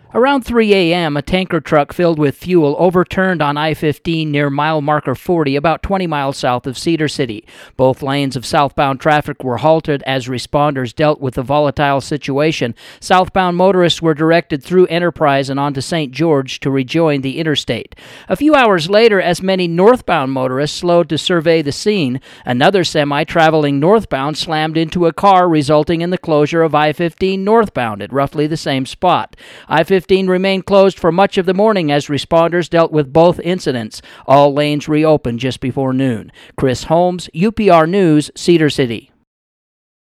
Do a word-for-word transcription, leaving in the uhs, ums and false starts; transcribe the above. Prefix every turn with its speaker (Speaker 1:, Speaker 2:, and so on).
Speaker 1: Around three a.m., a tanker truck filled with fuel overturned on I fifteen near mile marker forty, about twenty miles south of Cedar City. Both lanes of southbound traffic were halted as responders dealt with the volatile situation. Southbound motorists were directed through Enterprise and onto Saint George to rejoin the interstate. A few hours later, as many northbound motorists slowed to survey the scene, another semi traveling northbound slammed into a car, resulting in the closure of I fifteen northbound at roughly the same spot. I fifteen remained closed for much of the morning as responders dealt with both incidents. All lanes reopened just before noon. Chris Holmes, U P R News, Cedar City.